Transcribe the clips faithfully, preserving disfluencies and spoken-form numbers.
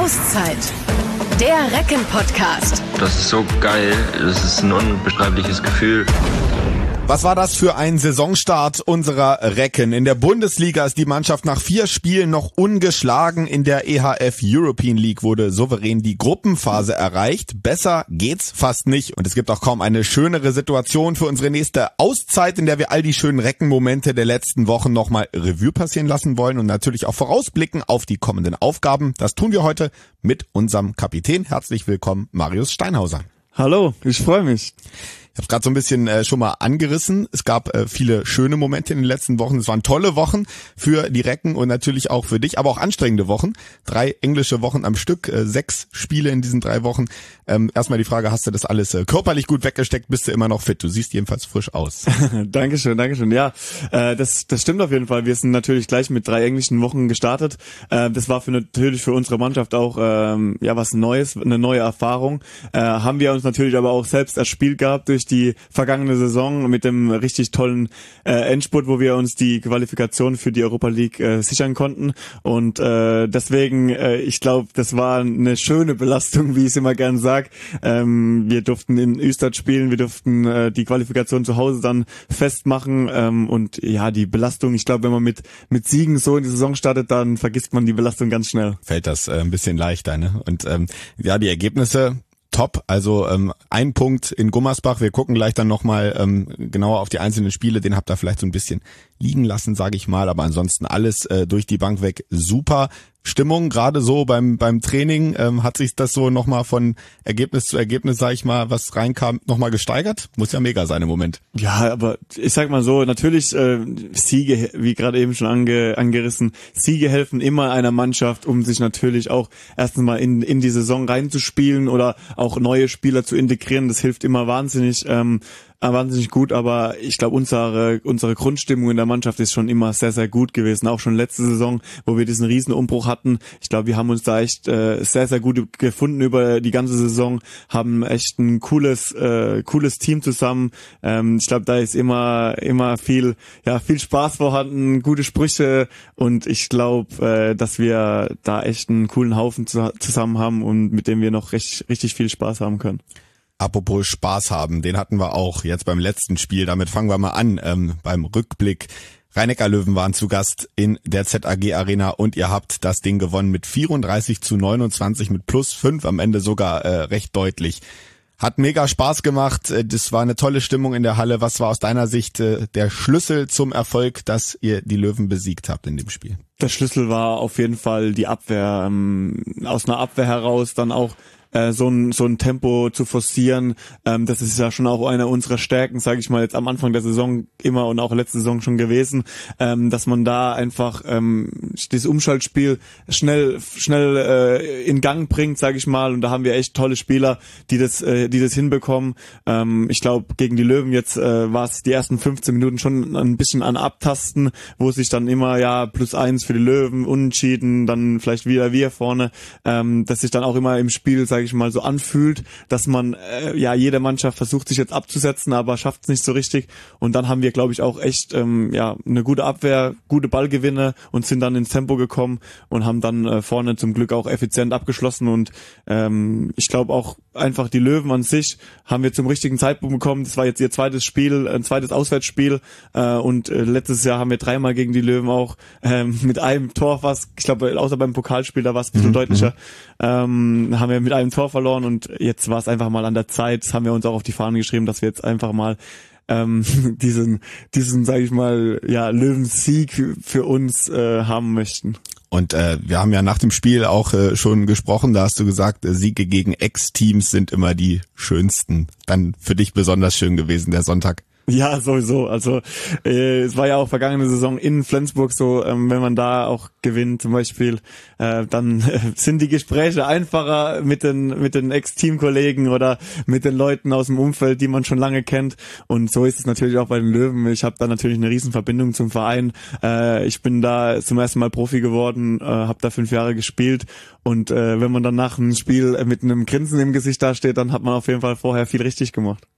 Auszeit. Der Recken-Podcast. Das ist so geil. Das ist ein unbeschreibliches Gefühl. Was war das für ein Saisonstart unserer Recken? In der Bundesliga ist die Mannschaft nach vier Spielen noch ungeschlagen. In der E H F European League wurde souverän die Gruppenphase erreicht. Besser geht's fast nicht. Und es gibt auch kaum eine schönere Situation für unsere nächste Auszeit, in der wir all die schönen Reckenmomente der letzten Wochen nochmal Revue passieren lassen wollen und natürlich auch vorausblicken auf die kommenden Aufgaben. Das tun wir heute mit unserem Kapitän. Herzlich willkommen, Marius Steinhauser. Hallo, ich freue mich. Ich habe es gerade so ein bisschen äh, schon mal angerissen. Es gab äh, viele schöne Momente in den letzten Wochen. Es waren tolle Wochen für die Recken und natürlich auch für dich, aber auch anstrengende Wochen. Drei englische Wochen am Stück, äh, sechs Spiele in diesen drei Wochen. Ähm, erstmal die Frage, hast du das alles äh, körperlich gut weggesteckt? Bist du immer noch fit? Du siehst jedenfalls frisch aus. Dankeschön, Dankeschön. Ja, äh, das, das stimmt auf jeden Fall. Wir sind natürlich gleich mit drei englischen Wochen gestartet. Äh, das war für natürlich für unsere Mannschaft auch ähm, ja was Neues, eine neue Erfahrung. Äh, haben wir uns natürlich aber auch selbst erspielt gehabt durch die vergangene Saison mit dem richtig tollen äh, Endspurt, wo wir uns die Qualifikation für die Europa League äh, sichern konnten. Und äh, deswegen, äh, ich glaube, das war eine schöne Belastung, wie ich es immer gern sage. Ähm, wir durften in Österreich spielen, wir durften äh, die Qualifikation zu Hause dann festmachen. Ähm, und ja, die Belastung, ich glaube, wenn man mit mit Siegen so in die Saison startet, dann vergisst man die Belastung ganz schnell. Fällt das äh, ein bisschen leichter, ne? Und ähm, ja, die Ergebnisse top, also ähm, ein Punkt in Gummersbach. Wir gucken gleich dann nochmal ähm, genauer auf die einzelnen Spiele. Den habt ihr vielleicht so ein bisschen liegen lassen, sage ich mal. Aber ansonsten alles äh, durch die Bank weg super. Stimmung, gerade so beim beim Training, ähm, hat sich das so nochmal von Ergebnis zu Ergebnis, sag ich mal, was reinkam, nochmal gesteigert? Muss ja mega sein im Moment. Ja, aber ich sag mal so, natürlich äh, Siege, wie gerade eben schon ange, angerissen, Siege helfen immer einer Mannschaft, um sich natürlich auch erstens mal in in die Saison reinzuspielen oder auch neue Spieler zu integrieren. Das hilft immer wahnsinnig. Ähm, wahnsinnig gut, aber ich glaube, unsere unsere Grundstimmung in der Mannschaft ist schon immer sehr, sehr gut gewesen. Auch schon letzte Saison, wo wir diesen riesen Umbruch hatten. Ich glaube, wir haben uns da echt äh, sehr, sehr gut gefunden über die ganze Saison, haben echt ein cooles äh, cooles Team zusammen. Ähm, ich glaube, da ist immer immer viel ja viel Spaß vorhanden, gute Sprüche und ich glaube, äh, dass wir da echt einen coolen Haufen zu, zusammen haben und mit dem wir noch richtig, richtig viel Spaß haben können. Apropos Spaß haben, den hatten wir auch jetzt beim letzten Spiel. Damit fangen wir mal an, ähm, beim Rückblick. Rhein-Neckar-Löwen waren zu Gast in der Z A G Arena und ihr habt das Ding gewonnen mit vierunddreißig zu neunundzwanzig, mit plus fünf, am Ende sogar äh, recht deutlich. Hat mega Spaß gemacht, das war eine tolle Stimmung in der Halle. Was war aus deiner Sicht äh, der Schlüssel zum Erfolg, dass ihr die Löwen besiegt habt in dem Spiel? Der Schlüssel war auf jeden Fall die Abwehr. Ähm, aus einer Abwehr heraus dann auch äh, so ein so ein Tempo zu forcieren, ähm, das ist ja schon auch eine unserer Stärken, sage ich mal, jetzt am Anfang der Saison immer und auch letzte Saison schon gewesen, ähm, dass man da einfach ähm, das Umschaltspiel schnell schnell äh, in Gang bringt, sage ich mal, und da haben wir echt tolle Spieler, die das äh, die das hinbekommen. Ähm, ich glaube, gegen die Löwen jetzt äh, war es die ersten fünfzehn Minuten schon ein bisschen an Abtasten, wo sich dann immer ja plus eins für die Löwen, unentschieden, dann vielleicht wieder wir vorne, ähm, dass sich dann auch immer im Spiel, sage ich mal, so anfühlt, dass man, äh, ja, jede Mannschaft versucht sich jetzt abzusetzen, aber schafft es nicht so richtig. Und dann haben wir, glaube ich, auch echt, ähm, ja, eine gute Abwehr, gute Ballgewinne und sind dann ins Tempo gekommen und haben dann äh, vorne zum Glück auch effizient abgeschlossen. Und ähm, ich glaube auch einfach die Löwen an sich haben wir zum richtigen Zeitpunkt bekommen. Das war jetzt ihr zweites Spiel, ein zweites Auswärtsspiel. Äh, und äh, letztes Jahr haben wir dreimal gegen die Löwen auch ähm, mit einem Tor fast, ich glaube, außer beim Pokalspiel, da war es ein bisschen mhm. deutlicher, ähm, haben wir mit einem Tor verloren und jetzt war es einfach mal an der Zeit, das haben wir uns auch auf die Fahnen geschrieben, dass wir jetzt einfach mal ähm, diesen, diesen, sage ich mal, ja, Löwensieg für, für uns äh, haben möchten. Und äh, wir haben ja nach dem Spiel auch äh, schon gesprochen, da hast du gesagt, äh, Siege gegen Ex-Teams sind immer die schönsten. Dann für dich besonders schön gewesen, der Sonntag. Ja, sowieso. Also äh, es war ja auch vergangene Saison in Flensburg so, ähm, wenn man da auch gewinnt zum Beispiel, äh, dann äh, sind die Gespräche einfacher mit den mit den Ex-Teamkollegen oder mit den Leuten aus dem Umfeld, die man schon lange kennt. Und so ist es natürlich auch bei den Löwen. Ich habe da natürlich eine riesen Verbindung zum Verein. Äh, ich bin da zum ersten Mal Profi geworden, äh, habe da fünf Jahre gespielt. Und äh, wenn man dann nach einem Spiel mit einem Grinsen im Gesicht dasteht, dann hat man auf jeden Fall vorher viel richtig gemacht.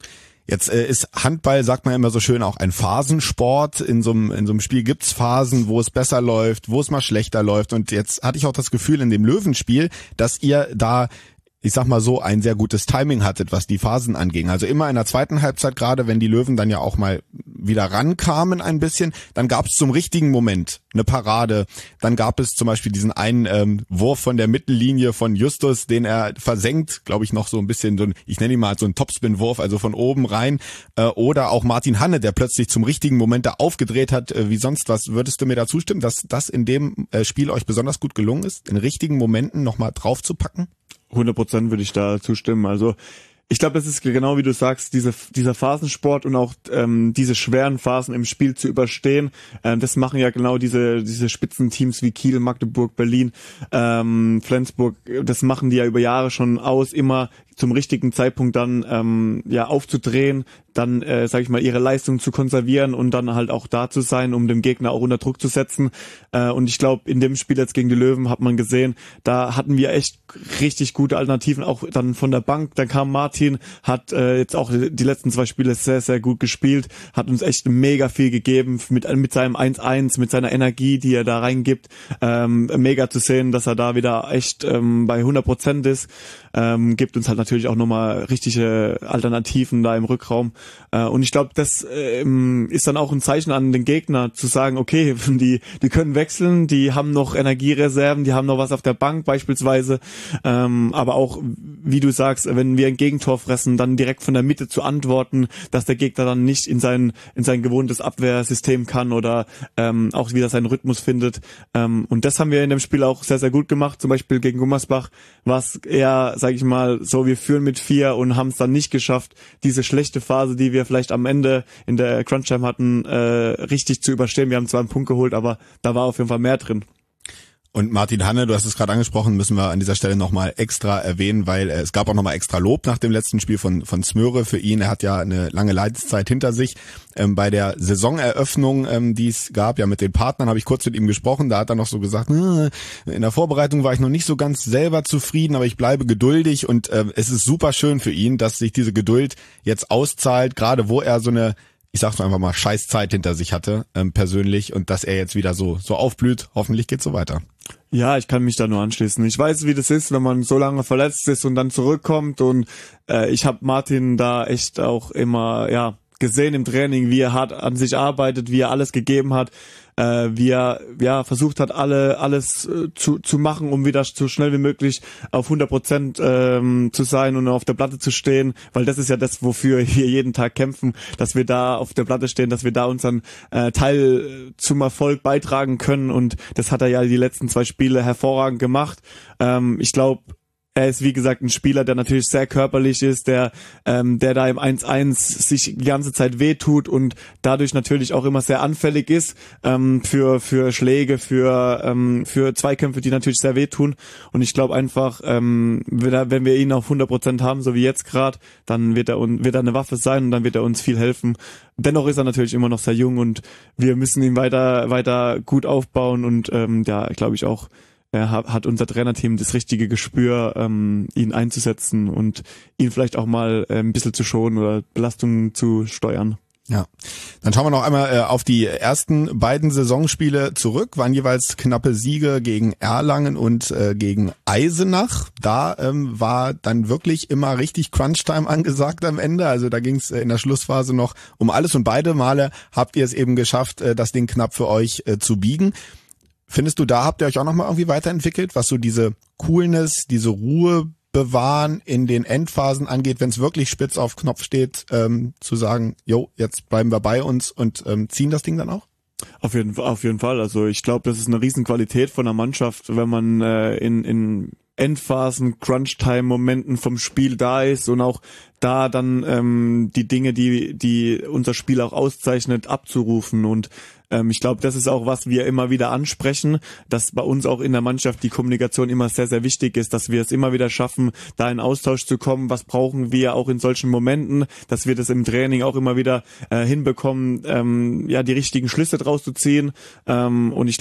Jetzt äh, ist Handball, sagt man immer so schön, auch ein Phasensport. In so einem in so einem Spiel gibt's Phasen, wo es besser läuft, wo es mal schlechter läuft. Und jetzt hatte ich auch das Gefühl in dem Löwenspiel, dass ihr da, ich sag mal so, ein sehr gutes Timing hattet, was die Phasen anging. Also immer in der zweiten Halbzeit, gerade wenn die Löwen dann ja auch mal wieder rankamen ein bisschen, dann gab es zum richtigen Moment eine Parade. Dann gab es zum Beispiel diesen einen ähm, Wurf von der Mittellinie von Justus, den er versenkt, glaube ich, noch so ein bisschen, so ein, ich nenne ihn mal so einen Topspin-Wurf, also von oben rein. Äh, oder auch Martin Hanne, der plötzlich zum richtigen Moment da aufgedreht hat, äh, wie sonst was. Würdest du mir da zustimmen, dass das in dem äh, Spiel euch besonders gut gelungen ist, in richtigen Momenten nochmal draufzupacken? hundert Prozent würde ich da zustimmen. Also ich glaube, das ist genau wie du sagst, diese, dieser Phasensport und auch ähm, diese schweren Phasen im Spiel zu überstehen. Ähm, das machen ja genau diese diese Spitzenteams wie Kiel, Magdeburg, Berlin, ähm, Flensburg. Das machen die ja über Jahre schon aus, immer zum richtigen Zeitpunkt dann ähm, ja aufzudrehen, dann äh, sage ich mal ihre Leistung zu konservieren und dann halt auch da zu sein, um dem Gegner auch unter Druck zu setzen. Äh, und ich glaube, in dem Spiel jetzt gegen die Löwen hat man gesehen, da hatten wir echt richtig gute Alternativen, auch dann von der Bank. Dann kam Martin, hat äh, jetzt auch die letzten zwei Spiele sehr, sehr gut gespielt, hat uns echt mega viel gegeben mit mit seinem eins eins, mit seiner Energie, die er da reingibt. Ähm, mega zu sehen, dass er da wieder echt ähm, bei hundert Prozent ist. Ähm, gibt uns halt natürlich auch nochmal richtige Alternativen da im Rückraum. Äh, und ich glaube, das ähm, ist dann auch ein Zeichen an den Gegner, zu sagen, okay, die die können wechseln, die haben noch Energiereserven, die haben noch was auf der Bank beispielsweise. Ähm, aber auch, wie du sagst, wenn wir ein Gegentor fressen, dann direkt von der Mitte zu antworten, dass der Gegner dann nicht in sein in sein gewohntes Abwehrsystem kann oder ähm, auch wieder seinen Rhythmus findet. Ähm, und das haben wir in dem Spiel auch sehr, sehr gut gemacht. Zum Beispiel gegen Gummersbach war es eher, sage ich mal, so, wir führen mit vier und haben es dann nicht geschafft, diese schlechte Phase, die wir vielleicht am Ende in der Crunch-Time hatten, äh, richtig zu überstehen. Wir haben zwar einen Punkt geholt, aber da war auf jeden Fall mehr drin. Und Martin Hanne, du hast es gerade angesprochen, müssen wir an dieser Stelle nochmal extra erwähnen, weil äh, es gab auch nochmal extra Lob nach dem letzten Spiel von von Smöre für ihn. Er hat ja eine lange Leidenszeit hinter sich. Ähm, bei der Saisoneröffnung, ähm, die es gab, ja mit den Partnern, habe ich kurz mit ihm gesprochen. Da hat er noch so gesagt, in der Vorbereitung war ich noch nicht so ganz selber zufrieden, aber ich bleibe geduldig. Und äh, es ist super schön für ihn, dass sich diese Geduld jetzt auszahlt, gerade wo er so eine, ich sag's einfach mal, scheiß Zeit hinter sich hatte, ähm, persönlich, und dass er jetzt wieder so so aufblüht. Hoffentlich geht's so weiter. Ja, ich kann mich da nur anschließen. Ich weiß, wie das ist, wenn man so lange verletzt ist und dann zurückkommt. Und äh, ich habe Martin da echt auch immer ja gesehen im Training, wie er hart an sich arbeitet, wie er alles gegeben hat, äh, wie er ja versucht hat, alle alles äh, zu zu machen, um wieder so schnell wie möglich auf hundert Prozent ähm, zu sein und auf der Platte zu stehen, weil das ist ja das, wofür wir hier jeden Tag kämpfen, dass wir da auf der Platte stehen, dass wir da unseren äh, Teil zum Erfolg beitragen können, und das hat er ja die letzten zwei Spiele hervorragend gemacht. Ähm, ich glaube, er ist, wie gesagt, ein Spieler, der natürlich sehr körperlich ist, der ähm, der da im eins eins sich die ganze Zeit wehtut und dadurch natürlich auch immer sehr anfällig ist ähm, für für Schläge, für ähm, für Zweikämpfe, die natürlich sehr wehtun. Und ich glaube einfach, ähm, wenn wir ihn auf hundert Prozent haben, so wie jetzt gerade, dann wird er wird er eine Waffe sein und dann wird er uns viel helfen. Dennoch ist er natürlich immer noch sehr jung und wir müssen ihn weiter weiter gut aufbauen, und ähm, ja, glaube ich auch, Er hat unser Trainerteam das richtige Gespür, ähm, ihn einzusetzen und ihn vielleicht auch mal äh, ein bisschen zu schonen oder Belastungen zu steuern. Ja, dann schauen wir noch einmal äh, auf die ersten beiden Saisonspiele zurück. Waren jeweils knappe Siege gegen Erlangen und äh, gegen Eisenach. Da ähm, war dann wirklich immer richtig Crunch-Time angesagt am Ende. Also da ging es äh, in der Schlussphase noch um alles, und beide Male habt ihr es eben geschafft, äh, das Ding knapp für euch äh, zu biegen. Findest du, da habt ihr euch auch nochmal irgendwie weiterentwickelt, was so diese Coolness, diese Ruhe bewahren in den Endphasen angeht, wenn es wirklich spitz auf Knopf steht, ähm, zu sagen, jo, jetzt bleiben wir bei uns und ähm, ziehen das Ding dann auch? Auf jeden, auf jeden Fall. Also ich glaube, das ist eine Riesenqualität von der Mannschaft, wenn man äh, in, in Endphasen, Crunch-Time-Momenten vom Spiel da ist und auch da dann ähm, die Dinge, die die unser Spiel auch auszeichnet, abzurufen. Und ähm, ich glaube, das ist auch, was wir immer wieder ansprechen, dass bei uns auch in der Mannschaft die Kommunikation immer sehr, sehr wichtig ist, dass wir es immer wieder schaffen, da in Austausch zu kommen. Was brauchen wir auch in solchen Momenten, dass wir das im Training auch immer wieder äh, hinbekommen, ähm, ja, die richtigen Schlüsse draus zu ziehen. Ähm, und ich glaube,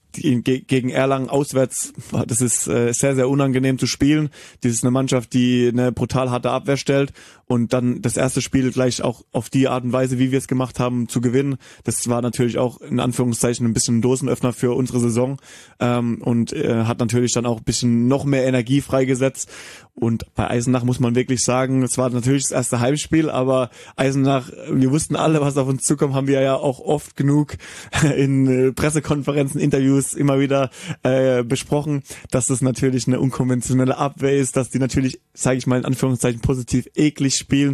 die, gegen Erlangen auswärts, das ist äh, sehr, sehr unangenehm zu spielen. Das ist eine Mannschaft, die eine brutal harte Abwehr stellt und dann das erste Spiel gleich auch auf die Art und Weise, wie wir es gemacht haben, zu gewinnen. Das war natürlich auch in Anführungszeichen ein bisschen ein Dosenöffner für unsere Saison ähm, und äh, hat natürlich dann auch ein bisschen noch mehr Energie freigesetzt. Und bei Eisenach muss man wirklich sagen, es war natürlich das erste Heimspiel, aber Eisenach, wir wussten alle, was auf uns zukommt, haben wir ja auch oft genug in äh, Pressekonferenzen, Interviews immer wieder äh, besprochen, dass das natürlich eine unkonventionelle Abwehr ist, dass die natürlich, sage ich mal in Anführungszeichen, positiv eklig spielen.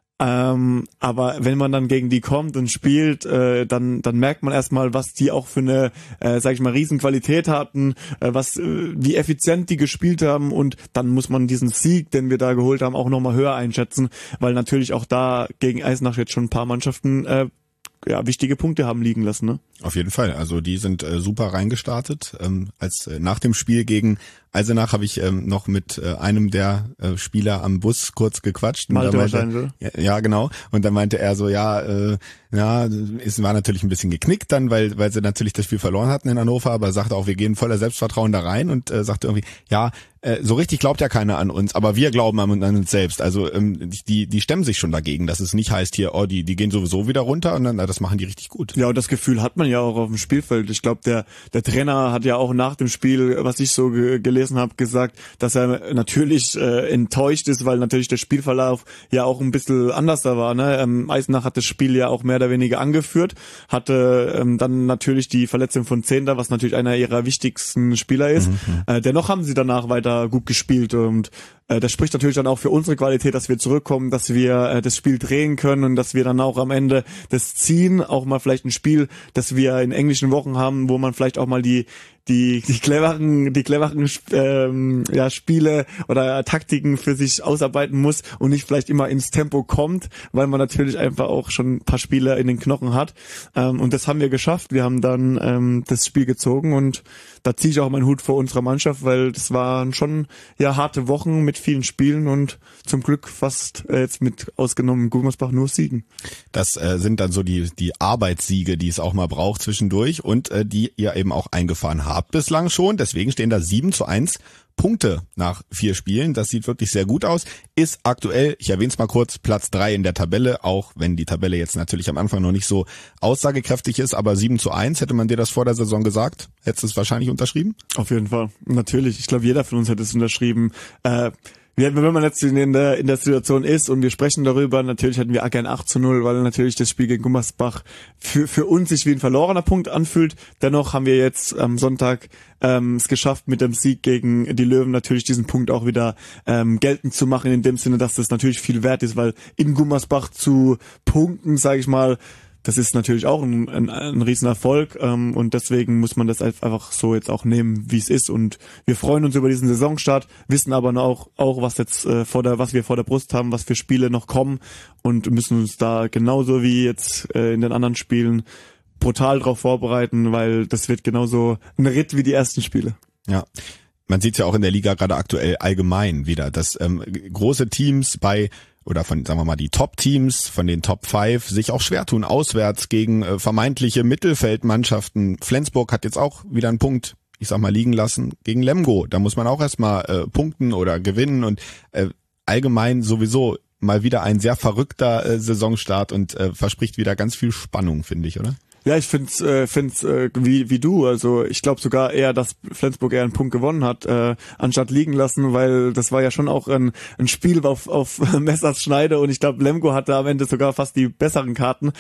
Ähm, aber wenn man dann gegen die kommt und spielt, äh, dann dann merkt man erstmal, was die auch für eine, äh, sag ich mal, Riesenqualität hatten, äh, was, äh, wie effizient die gespielt haben und dann muss man diesen Sieg, den wir da geholt haben, auch nochmal höher einschätzen, weil natürlich auch da gegen Eisenach jetzt schon ein paar Mannschaften äh, ja wichtige Punkte haben liegen lassen, ne? Auf jeden Fall. Also die sind äh, super reingestartet. Ähm, als äh, nach dem Spiel gegen Eisenach habe ich ähm, noch mit äh, einem der äh, Spieler am Bus kurz gequatscht. Malte meinte, wahrscheinlich. Ja, ja, genau. Und dann meinte er so, ja, äh, ja, es war natürlich ein bisschen geknickt dann, weil weil sie natürlich das Spiel verloren hatten in Hannover, aber sagte auch, wir gehen voller Selbstvertrauen da rein und äh, sagte irgendwie, ja, äh, so richtig glaubt ja keiner an uns, aber wir glauben an, an uns selbst. Also ähm, die die stemmen sich schon dagegen, dass es nicht heißt hier, oh, die die gehen sowieso wieder runter und dann na, das machen die richtig gut. Ja, und das Gefühl hat man ja auch auf dem Spielfeld. Ich glaube, der der Trainer hat ja auch nach dem Spiel, was ich so ge- gelesen habe, gesagt, dass er natürlich äh, enttäuscht ist, weil natürlich der Spielverlauf ja auch ein bisschen anders da war. Ne? Ähm, Eisenach hat das Spiel ja auch mehr oder weniger angeführt, hatte ähm, dann natürlich die Verletzung von Zehnder, was natürlich einer ihrer wichtigsten Spieler ist. Mhm. Äh, dennoch haben sie danach weiter gut gespielt und äh, das spricht natürlich dann auch für unsere Qualität, dass wir zurückkommen, dass wir äh, das Spiel drehen können und dass wir dann auch am Ende das ziehen, auch mal vielleicht ein Spiel, das wir in englischen Wochen haben, wo man vielleicht auch mal die die die cleveren die cleveren ähm, ja Spiele oder Taktiken für sich ausarbeiten muss und nicht vielleicht immer ins Tempo kommt, weil man natürlich einfach auch schon ein paar Spiele in den Knochen hat ähm, und das haben wir geschafft. Wir haben dann ähm, das Spiel gezogen und da ziehe ich auch meinen Hut vor unserer Mannschaft, weil das waren schon ja harte Wochen mit vielen Spielen und zum Glück fast äh, jetzt mit ausgenommen Gummersbach nur Siegen. Das äh, sind dann so die die Arbeitssiege, die es auch mal braucht zwischendurch und äh, die ihr eben auch eingefahren habt bislang schon. Deswegen stehen da sieben zu eins Punkte nach vier Spielen. Das sieht wirklich sehr gut aus. Ist aktuell, ich erwähne es mal kurz, Platz drei in der Tabelle, auch wenn die Tabelle jetzt natürlich am Anfang noch nicht so aussagekräftig ist, aber sieben zu eins, hätte man dir das vor der Saison gesagt? Hättest du es wahrscheinlich unterschrieben? Auf jeden Fall, natürlich. Ich glaube, jeder von uns hätte es unterschrieben. Äh, wenn man jetzt in der, in der Situation ist und wir sprechen darüber, natürlich hätten wir gern acht zu null, weil natürlich das Spiel gegen Gummersbach für, für uns sich wie ein verlorener Punkt anfühlt. Dennoch haben wir jetzt am Sonntag ähm, es geschafft, mit dem Sieg gegen die Löwen natürlich diesen Punkt auch wieder ähm, geltend zu machen, in dem Sinne, dass das natürlich viel wert ist, weil in Gummersbach zu punkten, sage ich mal, das ist natürlich auch ein, ein, ein Riesenerfolg ähm, und deswegen muss man das einfach so jetzt auch nehmen, wie es ist und wir freuen uns über diesen Saisonstart, wissen aber auch, auch was jetzt äh, vor der, was wir vor der Brust haben, was für Spiele noch kommen und müssen uns da genauso wie jetzt äh, in den anderen Spielen brutal drauf vorbereiten, weil das wird genauso ein Ritt wie die ersten Spiele. Ja. Man sieht ja auch in der Liga gerade aktuell allgemein wieder, dass ähm, große Teams bei oder von, sagen wir mal, die Top-Teams von den Top fünf sich auch schwer tun, auswärts gegen äh, vermeintliche Mittelfeldmannschaften. Flensburg hat jetzt auch wieder einen Punkt, ich sag mal, liegen lassen gegen Lemgo. Da muss man auch erstmal äh, punkten oder gewinnen und äh, allgemein sowieso mal wieder ein sehr verrückter äh, Saisonstart und äh, verspricht wieder ganz viel Spannung, finde ich, oder? Ja, ich find's, äh, find's äh, wie wie du. Also ich glaube sogar eher, dass Flensburg eher einen Punkt gewonnen hat, äh, anstatt liegen lassen, weil das war ja schon auch ein, ein Spiel auf, auf Messers Schneide und ich glaube, Lemgo hatte am Ende sogar fast die besseren Karten.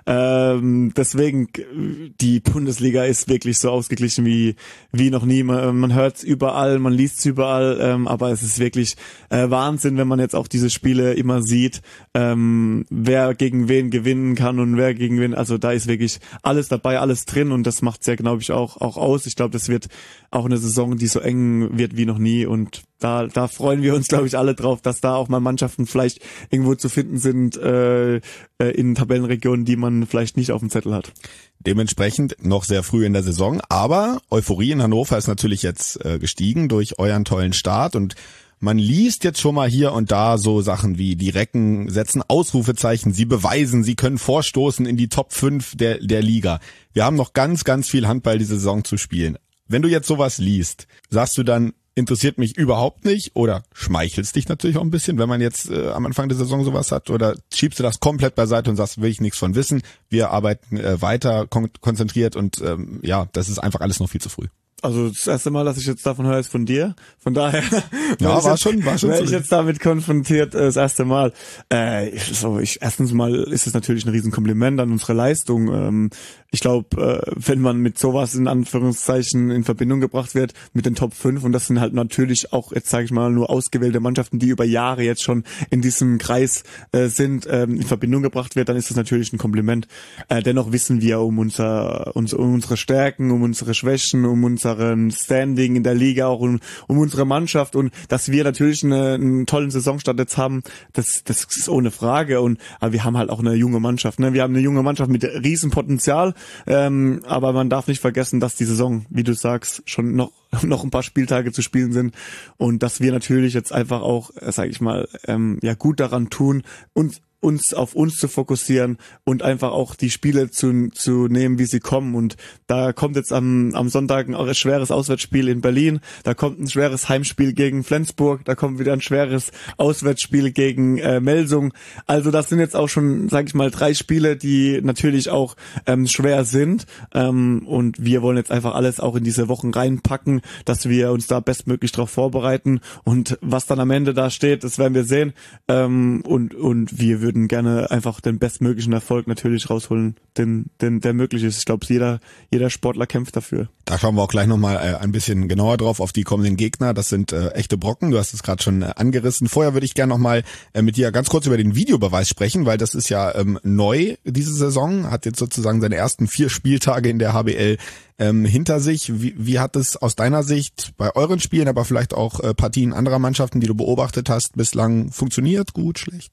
Ähm, deswegen, die Bundesliga ist wirklich so ausgeglichen wie wie noch nie. Man, man hört's überall, man liest's überall, ähm, aber es ist wirklich äh, Wahnsinn, wenn man jetzt auch diese Spiele immer sieht, ähm, wer gegen wen gewinnen kann und wer gegen wen. Also da ist wirklich alles dabei, alles drin und das macht's ja, glaube ich, auch auch aus. Ich glaube, das wird auch eine Saison, die so eng wird wie noch nie und da da freuen wir uns, glaube ich, alle drauf, dass da auch mal Mannschaften vielleicht irgendwo zu finden sind äh, in Tabellenregionen, die man vielleicht nicht auf dem Zettel hat. Dementsprechend noch sehr früh in der Saison, aber Euphorie in Hannover ist natürlich jetzt äh, gestiegen durch euren tollen Start und man liest jetzt schon mal hier und da so Sachen wie die Recken setzen Ausrufezeichen, sie beweisen, sie können vorstoßen in die Top fünf der der Liga. Wir haben noch ganz, ganz viel Handball diese Saison zu spielen. Wenn du jetzt sowas liest, sagst du dann, interessiert mich überhaupt nicht oder schmeichelst dich natürlich auch ein bisschen, wenn man jetzt äh, am Anfang der Saison sowas hat, oder schiebst du das komplett beiseite und sagst, will ich nichts von wissen, wir arbeiten äh, weiter kon- konzentriert und ähm, ja, das ist einfach alles noch viel zu früh. Also das erste Mal, dass ich jetzt davon höre, ist von dir. Von daher ja, war jetzt, schon, war schon. Wäre ich jetzt damit konfrontiert, äh, das erste Mal. Äh, so, ich, erstens mal ist es natürlich ein Riesenkompliment an unsere Leistung. Ähm, ich glaube, äh, wenn man mit sowas in Anführungszeichen in Verbindung gebracht wird mit den Top fünf, und das sind halt natürlich auch, jetzt sage ich mal, nur ausgewählte Mannschaften, die über Jahre jetzt schon in diesem Kreis äh, sind, ähm, in Verbindung gebracht wird, dann ist das natürlich ein Kompliment. Äh, dennoch wissen wir um unser, uns, um unsere Stärken, um unsere Schwächen, um unser Standing in der Liga, auch um, um unsere Mannschaft, und dass wir natürlich eine, einen tollen Saisonstart jetzt haben, das, das ist ohne Frage. Und aber wir haben halt auch eine junge Mannschaft, ne? Wir haben eine junge Mannschaft mit Riesenpotenzial, ähm, aber man darf nicht vergessen, dass die Saison, wie du sagst, schon noch noch ein paar Spieltage zu spielen sind, und dass wir natürlich jetzt einfach auch, sage ich mal, ähm, ja gut daran tun, uns uns auf uns zu fokussieren und einfach auch die Spiele zu zu nehmen, wie sie kommen. Und da kommt jetzt am am Sonntag ein schweres Auswärtsspiel in Berlin, da kommt ein schweres Heimspiel gegen Flensburg, da kommt wieder ein schweres Auswärtsspiel gegen äh, Melsung. Also das sind jetzt auch schon, sage ich mal, drei Spiele, die natürlich auch ähm, schwer sind, ähm, und wir wollen jetzt einfach alles auch in diese Wochen reinpacken, dass wir uns da bestmöglich darauf vorbereiten, und was dann am Ende da steht, das werden wir sehen, ähm, und und wir würden gerne einfach den bestmöglichen Erfolg natürlich rausholen, den, den der möglich ist. Ich glaube, jeder jeder Sportler kämpft dafür. Da schauen wir auch gleich nochmal äh, ein bisschen genauer drauf auf die kommenden Gegner. Das sind äh, echte Brocken, du hast es gerade schon äh, angerissen. Vorher würde ich gerne nochmal äh, mit dir ganz kurz über den Videobeweis sprechen, weil das ist ja ähm, neu diese Saison, hat jetzt sozusagen seine ersten vier Spieltage in der H B L ähm, hinter sich. Wie, wie hat es aus deiner Sicht bei euren Spielen, aber vielleicht auch äh, Partien anderer Mannschaften, die du beobachtet hast, bislang funktioniert? Gut, schlecht?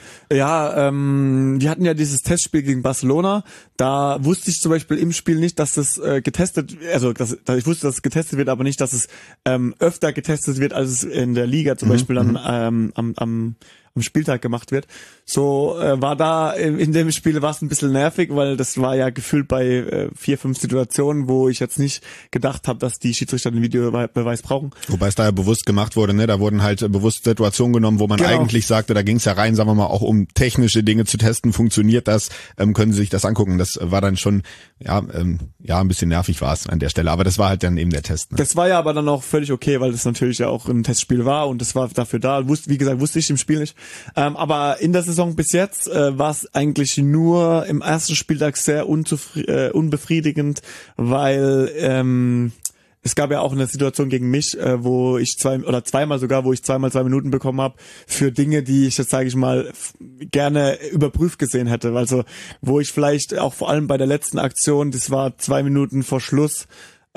Ja, ähm, die hatten ja dieses Testspiel gegen Barcelona. Da wusste ich zum Beispiel im Spiel nicht, dass das äh, getestet, also dass, dass ich wusste, dass es getestet wird, aber nicht, dass es ähm, öfter getestet wird, als es in der Liga zum mhm. Beispiel dann ähm, am, am am Spieltag gemacht wird. So äh, war da in, in dem Spiel war es ein bisschen nervig, weil das war ja gefühlt bei äh, vier, fünf Situationen, wo ich jetzt nicht gedacht habe, dass die Schiedsrichter den Videobeweis brauchen. Wobei es da ja bewusst gemacht wurde, ne? Da wurden halt äh, bewusst Situationen genommen, wo man genau. eigentlich sagte, da ging es ja rein, sagen wir mal, auch um technische Dinge zu testen. Funktioniert das? Ähm, können Sie sich das angucken? Das war dann schon, ja, ähm, ja, ein bisschen nervig war es an der Stelle. Aber das war halt dann eben der Test. Ne? Das war ja aber dann auch völlig okay, weil das natürlich ja auch ein Testspiel war, und das war dafür da. Wusste, wie gesagt, wusste ich im Spiel nicht. Ähm, aber in der Saison bis jetzt äh, war es eigentlich nur im ersten Spieltag sehr unzufri- äh, unbefriedigend, weil ähm, es gab ja auch eine Situation gegen mich, äh, wo ich zwei oder zweimal sogar, wo ich zweimal zwei Minuten bekommen habe für Dinge, die ich jetzt, sage ich mal, f- gerne überprüft gesehen hätte. Also wo ich vielleicht auch vor allem bei der letzten Aktion, das war zwei Minuten vor Schluss,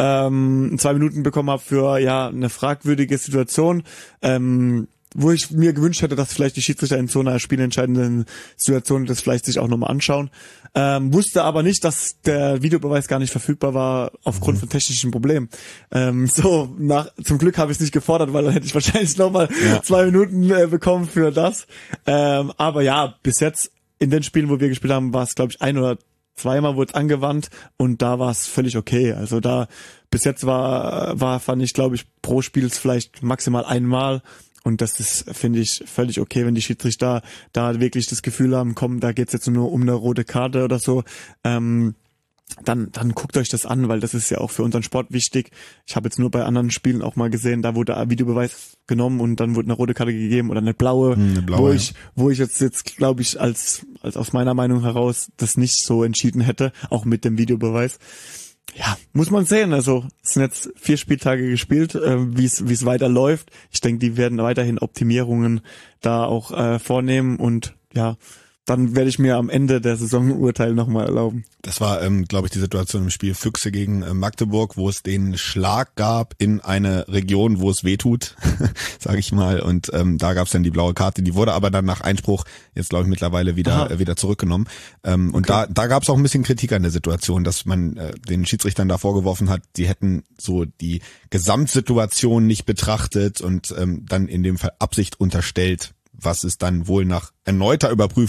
ähm, zwei Minuten bekommen habe für ja eine fragwürdige Situation, ähm, wo ich mir gewünscht hätte, dass vielleicht die Schiedsrichter in so einer spielentscheidenden Situation das vielleicht sich auch nochmal anschauen. Ähm, wusste aber nicht, dass der Videobeweis gar nicht verfügbar war aufgrund mhm. von technischen Problemen. Ähm, so, nach, zum Glück habe ich es nicht gefordert, weil dann hätte ich wahrscheinlich nochmal ja. zwei Minuten äh, bekommen für das. Ähm, aber ja, bis jetzt in den Spielen, wo wir gespielt haben, war es, glaube ich, ein oder zweimal wurde es angewandt, und da war es völlig okay. Also da, bis jetzt war, war fand ich, glaube ich, pro Spiel vielleicht maximal einmal. Und das ist, finde ich, völlig okay, wenn die Schiedsrichter da wirklich das Gefühl haben, komm, da geht's jetzt nur um eine rote Karte oder so. Ähm, dann dann guckt euch das an, weil das ist ja auch für unseren Sport wichtig. Ich habe jetzt nur bei anderen Spielen auch mal gesehen, da wurde ein Videobeweis genommen und dann wurde eine rote Karte gegeben oder eine blaue, eine blaue wo ich wo ich jetzt jetzt glaube ich als als aus meiner Meinung heraus das nicht so entschieden hätte, auch mit dem Videobeweis. Ja, muss man sehen. Also es sind jetzt vier Spieltage gespielt, äh, wie es wie es weiter läuft. Ich denke, die werden weiterhin Optimierungen da auch äh, vornehmen, und ja, dann werde ich mir am Ende der Saison ein Urteil nochmal erlauben. Das war, ähm, glaube ich, die Situation im Spiel Füchse gegen äh, Magdeburg, wo es den Schlag gab in eine Region, wo es weh tut, sage ich mal. Und ähm, da gab es dann die blaue Karte. Die wurde aber dann nach Einspruch jetzt, glaube ich, mittlerweile wieder äh, wieder zurückgenommen. Ähm, okay. Und da da gab es auch ein bisschen Kritik an der Situation, dass man äh, den Schiedsrichtern da vorgeworfen hat, die hätten so die Gesamtsituation nicht betrachtet und ähm, dann in dem Fall Absicht unterstellt, was es dann wohl nach erneuter Überprüfung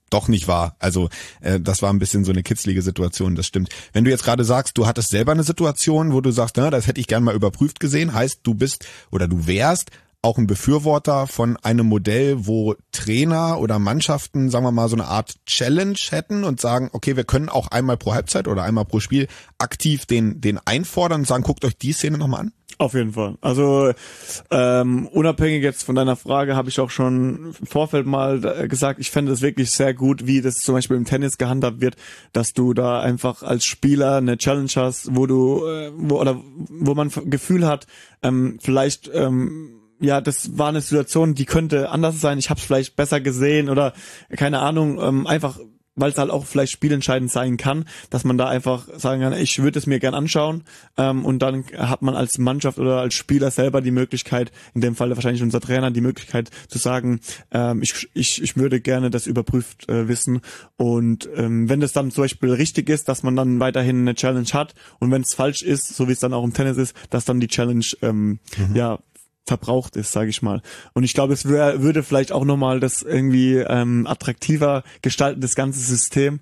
doch nicht war. Also äh, das war ein bisschen so eine kitzlige Situation, das stimmt. Wenn du jetzt gerade sagst, du hattest selber eine Situation, wo du sagst, na, das hätte ich gern mal überprüft gesehen, heißt, du bist oder du wärst auch ein Befürworter von einem Modell, wo Trainer oder Mannschaften, sagen wir mal, so eine Art Challenge hätten und sagen, okay, wir können auch einmal pro Halbzeit oder einmal pro Spiel aktiv den den einfordern und sagen, guckt euch die Szene nochmal an? Auf jeden Fall. Also ähm, unabhängig jetzt von deiner Frage habe ich auch schon im Vorfeld mal gesagt, ich fände es wirklich sehr gut, wie das zum Beispiel im Tennis gehandhabt wird, dass du da einfach als Spieler eine Challenge hast, wo du äh, wo oder wo man Gefühl hat, ähm, vielleicht ähm, ja, das war eine Situation, die könnte anders sein, ich habe es vielleicht besser gesehen oder keine Ahnung, ähm, einfach weil es halt auch vielleicht spielentscheidend sein kann, dass man da einfach sagen kann, ich würde es mir gern anschauen, ähm, und dann hat man als Mannschaft oder als Spieler selber die Möglichkeit, in dem Fall wahrscheinlich unser Trainer, die Möglichkeit zu sagen, ähm, ich, ich, ich würde gerne das überprüft äh, wissen und ähm, wenn das dann zum Beispiel richtig ist, dass man dann weiterhin eine Challenge hat und wenn es falsch ist, so wie es dann auch im Tennis ist, dass dann die Challenge ähm, mhm. ja verbraucht ist, sage ich mal. Und ich glaube, es wär, würde vielleicht auch nochmal das irgendwie ähm, attraktiver gestalten, das ganze System,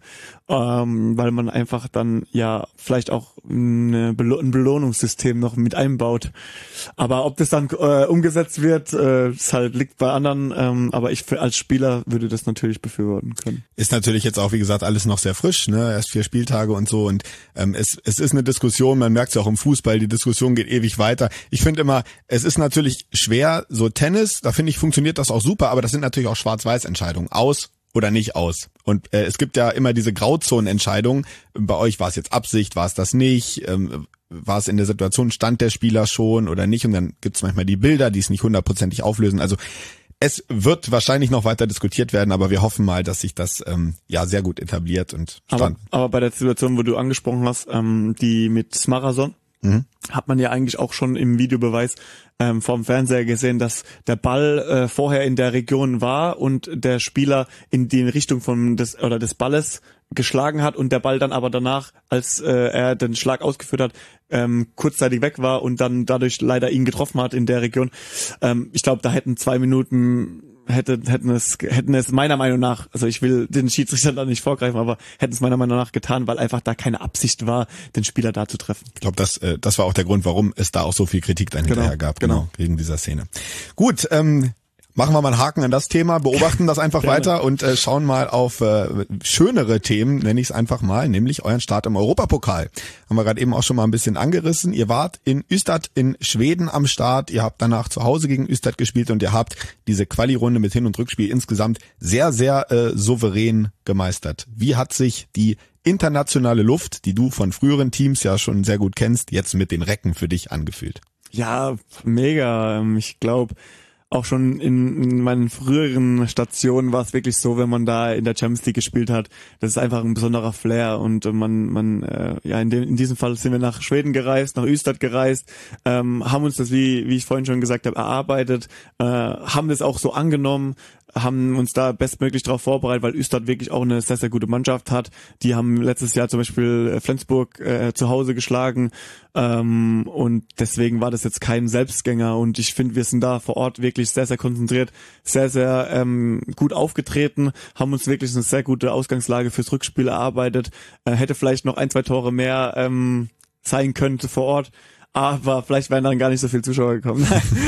ähm, weil man einfach dann ja vielleicht auch eine Belo- ein Belohnungssystem noch mit einbaut. Aber ob das dann äh, umgesetzt wird, äh, das halt liegt bei anderen, ähm, aber ich für, als Spieler würde das natürlich befürworten können. Ist natürlich jetzt auch, wie gesagt, alles noch sehr frisch, ne? Erst vier Spieltage und so und ähm, es, es ist eine Diskussion, man merkt es ja auch im Fußball, die Diskussion geht ewig weiter. Ich finde immer, es ist natürlich schwer, so Tennis, da finde ich, funktioniert das auch super, aber das sind natürlich auch Schwarz-Weiß-Entscheidungen. Aus oder nicht aus. Und äh, es gibt ja immer diese Grauzonenentscheidungen. Bei euch war es jetzt Absicht, war es das nicht, ähm, war es in der Situation, stand der Spieler schon oder nicht und dann gibt es manchmal die Bilder, die es nicht hundertprozentig auflösen. Also es wird wahrscheinlich noch weiter diskutiert werden, aber wir hoffen mal, dass sich das ähm, ja sehr gut etabliert. Und aber, aber bei der Situation, wo du angesprochen hast, ähm, die mit Smarason, Mhm. hat man ja eigentlich auch schon im Videobeweis ähm, vom Fernseher gesehen, dass der Ball äh, vorher in der Region war und der Spieler in die Richtung von des oder des Balles geschlagen hat und der Ball dann aber danach, als äh, er den Schlag ausgeführt hat, ähm, kurzzeitig weg war und dann dadurch leider ihn getroffen hat in der Region. Ähm, ich glaube, da hätten zwei Minuten hätte, hätten es, hätten es meiner Meinung nach, also ich will den Schiedsrichter da nicht vorgreifen, aber hätten es meiner Meinung nach getan, weil einfach da keine Absicht war, den Spieler da zu treffen. Ich glaube, das, äh, das war auch der Grund, warum es da auch so viel Kritik dann hinterher genau, gab, genau, genau, wegen dieser Szene. Gut, ähm, machen wir mal einen Haken an das Thema, beobachten das einfach weiter und äh, schauen mal auf äh, schönere Themen, nenne ich es einfach mal, nämlich euren Start im Europapokal. Haben wir gerade eben auch schon mal ein bisschen angerissen. Ihr wart in Ystad in Schweden am Start, ihr habt danach zu Hause gegen Ystad gespielt und ihr habt diese Quali-Runde mit Hin- und Rückspiel insgesamt sehr, sehr äh, souverän gemeistert. Wie hat sich die internationale Luft, die du von früheren Teams ja schon sehr gut kennst, jetzt mit den Recken für dich angefühlt? Ja, mega. Ich glaube, auch schon in, in meinen früheren Stationen war es wirklich so, wenn man da in der Champions League gespielt hat, das ist einfach ein besonderer Flair und man, man, äh, ja, in dem, in diesem Fall sind wir nach Schweden gereist, nach Ystad gereist, ähm, haben uns das, wie, wie ich vorhin schon gesagt habe, erarbeitet, äh, haben das auch so angenommen, haben uns da bestmöglich darauf vorbereitet, weil Ystad wirklich auch eine sehr, sehr gute Mannschaft hat. Die haben letztes Jahr zum Beispiel Flensburg äh, zu Hause geschlagen ähm, und deswegen war das jetzt kein Selbstgänger und ich finde, wir sind da vor Ort wirklich sehr, sehr konzentriert, sehr, sehr ähm, gut aufgetreten, haben uns wirklich eine sehr gute Ausgangslage fürs Rückspiel erarbeitet, äh, hätte vielleicht noch ein, zwei Tore mehr ähm, sein können vor Ort. Aber vielleicht wären dann gar nicht so viele Zuschauer gekommen.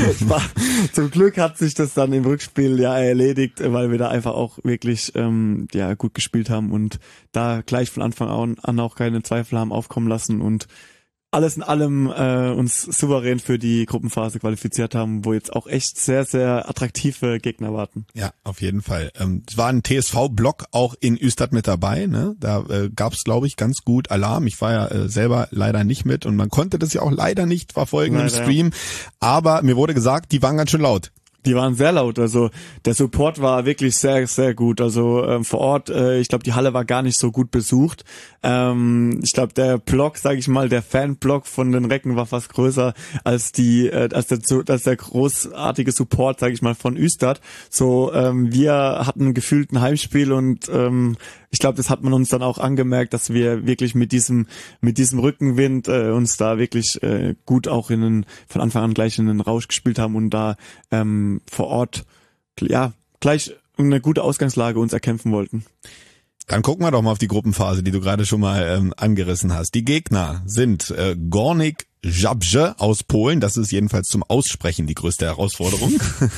Zum Glück hat sich das dann im Rückspiel ja erledigt, weil wir da einfach auch wirklich ähm, ja gut gespielt haben und da gleich von Anfang an auch keine Zweifel haben aufkommen lassen und alles in allem äh, uns souverän für die Gruppenphase qualifiziert haben, wo jetzt auch echt sehr, sehr attraktive Gegner warten. Ja, auf jeden Fall. Ähm, es war ein T S V-Block auch in Ystad mit dabei. Ne? Da äh, gab es, glaube ich, ganz gut Alarm. Ich war ja äh, selber leider nicht mit und man konnte das ja auch leider nicht verfolgen leider, im Stream. Ja. Aber mir wurde gesagt, die waren ganz schön laut. Die waren sehr laut, also der Support war wirklich sehr, sehr gut. Also ähm, vor Ort, äh, ich glaube, die Halle war gar nicht so gut besucht. Ähm, ich glaube, der Block, sage ich mal, der Fanblock von den Recken war fast größer als die, äh, als der, als der großartige Support, sage ich mal, von Ystad. So, ähm, wir hatten gefühlt ein Heimspiel und ähm, ich glaube, das hat man uns dann auch angemerkt, dass wir wirklich mit diesem mit diesem Rückenwind äh, uns da wirklich äh, gut auch in den, von Anfang an gleich in den Rausch gespielt haben und da ähm, vor Ort ja gleich eine gute Ausgangslage uns erkämpfen wollten. Dann gucken wir doch mal auf die Gruppenphase, die du gerade schon mal ähm, angerissen hast. Die Gegner sind äh, Górnik Zabrze aus Polen, das ist jedenfalls zum Aussprechen die größte Herausforderung.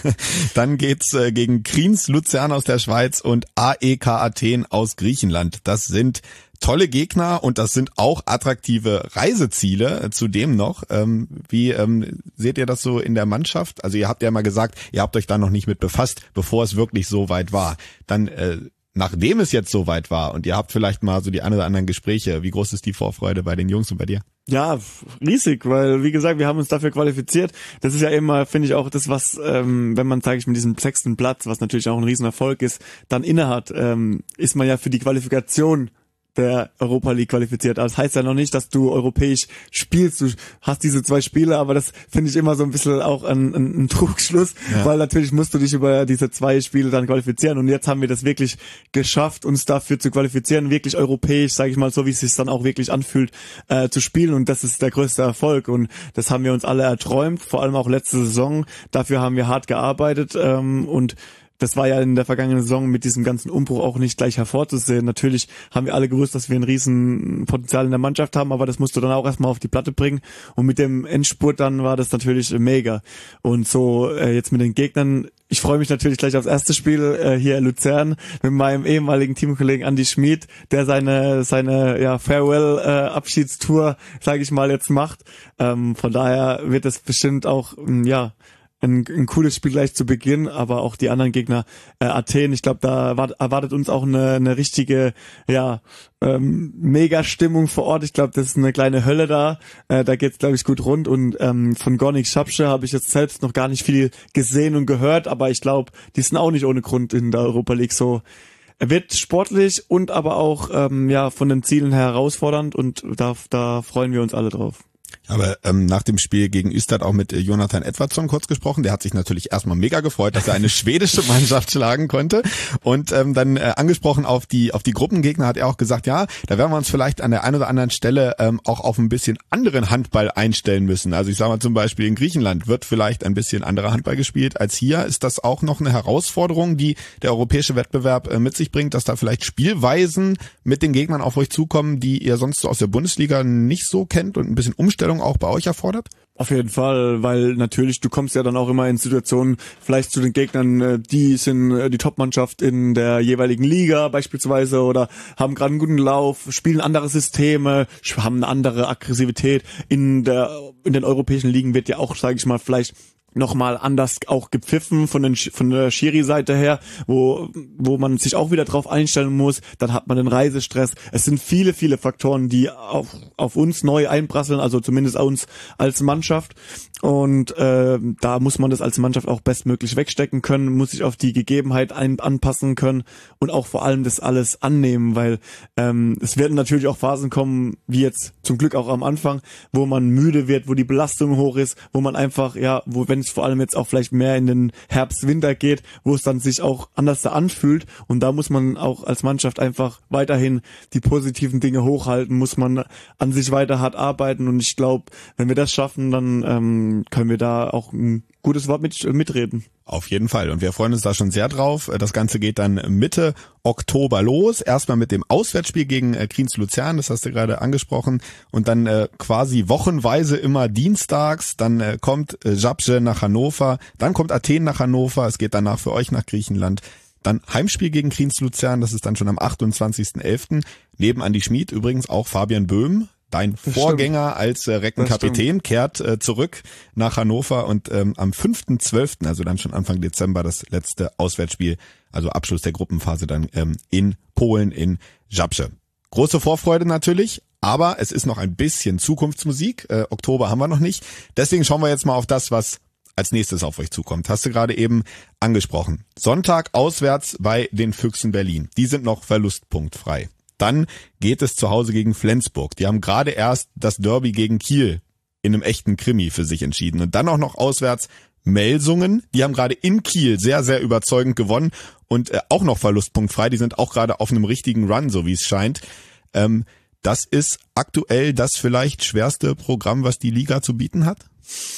Dann geht's äh, gegen Kriens Luzern aus der Schweiz und A E K Athen aus Griechenland. Das sind tolle Gegner und das sind auch attraktive Reiseziele. Zudem noch, ähm, wie ähm, seht ihr das so in der Mannschaft? Also ihr habt ja mal gesagt, ihr habt euch da noch nicht mit befasst, bevor es wirklich so weit war. Dann äh, nachdem es jetzt so weit war und ihr habt vielleicht mal so die ein oder anderen Gespräche, wie groß ist die Vorfreude bei den Jungs und bei dir? Ja, riesig, weil wie gesagt, wir haben uns dafür qualifiziert. Das ist ja immer, finde ich, auch das, was, ähm, wenn man, sage ich, mit diesem sechsten Platz, was natürlich auch ein Riesenerfolg ist, dann innehat, ähm, ist man ja für die Qualifikation der Europa League qualifiziert. Aber das heißt ja noch nicht, dass du europäisch spielst. Du hast diese zwei Spiele, aber das finde ich immer so ein bisschen auch ein, ein, ein Trugschluss, ja. Weil natürlich musst du dich über diese zwei Spiele dann qualifizieren. Und jetzt haben wir das wirklich geschafft, uns dafür zu qualifizieren, wirklich europäisch, sage ich mal, so wie es sich dann auch wirklich anfühlt, äh, zu spielen. Und das ist der größte Erfolg. Und das haben wir uns alle erträumt, vor allem auch letzte Saison. Dafür haben wir hart gearbeitet ähm, und das war ja in der vergangenen Saison mit diesem ganzen Umbruch auch nicht gleich hervorzusehen. Natürlich haben wir alle gewusst, dass wir ein riesen Potenzial in der Mannschaft haben, aber das musst du dann auch erstmal auf die Platte bringen. Und mit dem Endspurt dann war das natürlich mega. Und so äh, jetzt mit den Gegnern, ich freue mich natürlich gleich aufs erste Spiel äh, hier in Luzern mit meinem ehemaligen Teamkollegen Andi Schmid, der seine seine ja Farewell-Abschiedstour, äh, sage ich mal, jetzt macht. Ähm, von daher wird das bestimmt auch, ja, Ein, ein cooles Spiel gleich zu Beginn, aber auch die anderen Gegner, äh, Athen, ich glaube, da erwart, erwartet uns auch eine, eine richtige, ja, ähm, Mega-Stimmung vor Ort. Ich glaube, das ist eine kleine Hölle da. Äh, da geht's, glaube ich, gut rund. Und ähm, von Górnik Zabrze habe ich jetzt selbst noch gar nicht viel gesehen und gehört, aber ich glaube, die sind auch nicht ohne Grund in der Europa League so. Er wird sportlich und aber auch ähm, ja von den Zielen her herausfordernd und da, da freuen wir uns alle drauf. Aber ähm, nach dem Spiel gegen Ystad auch mit äh, Jonathan Edvardsson kurz gesprochen. Der hat sich natürlich erstmal mega gefreut, dass er eine schwedische Mannschaft schlagen konnte. Und ähm, dann äh, angesprochen auf die auf die Gruppengegner hat er auch gesagt, ja, da werden wir uns vielleicht an der einen oder anderen Stelle ähm, auch auf ein bisschen anderen Handball einstellen müssen. Also ich sage mal zum Beispiel in Griechenland wird vielleicht ein bisschen anderer Handball gespielt als hier. Ist das auch noch eine Herausforderung, die der europäische Wettbewerb äh, mit sich bringt, dass da vielleicht Spielweisen mit den Gegnern auf euch zukommen, die ihr sonst so aus der Bundesliga nicht so kennt und ein bisschen Umstellung auch bei euch erfordert? Auf jeden Fall, weil natürlich, du kommst ja dann auch immer in Situationen, vielleicht zu den Gegnern, die sind die Top-Mannschaft in der jeweiligen Liga beispielsweise oder haben gerade einen guten Lauf, spielen andere Systeme, haben eine andere Aggressivität. In der in den europäischen Ligen wird ja auch, sage ich mal, vielleicht nochmal anders auch gepfiffen von den von der Schiri-Seite her, wo wo man sich auch wieder drauf einstellen muss. Dann hat man den Reisestress. Es sind viele, viele Faktoren, die auf auf uns neu einprasseln, also zumindest uns als Mannschaft. Und äh, da muss man das als Mannschaft auch bestmöglich wegstecken können, muss sich auf die Gegebenheit ein, anpassen können und auch vor allem das alles annehmen, weil ähm, es werden natürlich auch Phasen kommen, wie jetzt zum Glück auch am Anfang, wo man müde wird, wo die Belastung hoch ist, wo man einfach, ja, wo wenn es vor allem jetzt auch vielleicht mehr in den Herbst, Winter geht, wo es dann sich auch anders da anfühlt und da muss man auch als Mannschaft einfach weiterhin die positiven Dinge hochhalten, muss man an sich weiter hart arbeiten und ich glaube, wenn wir das schaffen, dann ähm, können wir da auch ein gutes Wort mit, mitreden. Auf jeden Fall und wir freuen uns da schon sehr drauf. Das Ganze geht dann Mitte Oktober los. Erstmal mit dem Auswärtsspiel gegen äh, Kriens Luzern, das hast du gerade angesprochen. Und dann äh, quasi wochenweise immer dienstags. Dann äh, kommt äh, Zabrze nach Hannover, dann kommt Athen nach Hannover. Es geht danach für euch nach Griechenland. Dann Heimspiel gegen Kriens Luzern, das ist dann schon am achtundzwanzigsten elften Neben Andi Schmid übrigens auch Fabian Böhm. Dein das Vorgänger stimmt. als äh, Reckenkapitän kehrt äh, zurück nach Hannover und ähm, am fünften zwölften, also dann schon Anfang Dezember, das letzte Auswärtsspiel, also Abschluss der Gruppenphase dann ähm, in Polen, in Zabrze. Große Vorfreude natürlich, aber es ist noch ein bisschen Zukunftsmusik. Äh, Oktober haben wir noch nicht. Deswegen schauen wir jetzt mal auf das, was als nächstes auf euch zukommt. Hast du gerade eben angesprochen. Sonntag auswärts bei den Füchsen Berlin. Die sind noch verlustpunktfrei. Dann geht es zu Hause gegen Flensburg. Die haben gerade erst das Derby gegen Kiel in einem echten Krimi für sich entschieden. Und dann auch noch auswärts Melsungen. Die haben gerade in Kiel sehr, sehr überzeugend gewonnen und äh, auch noch verlustpunktfrei. Die sind auch gerade auf einem richtigen Run, so wie es scheint. Ähm, das ist aktuell das vielleicht schwerste Programm, was die Liga zu bieten hat?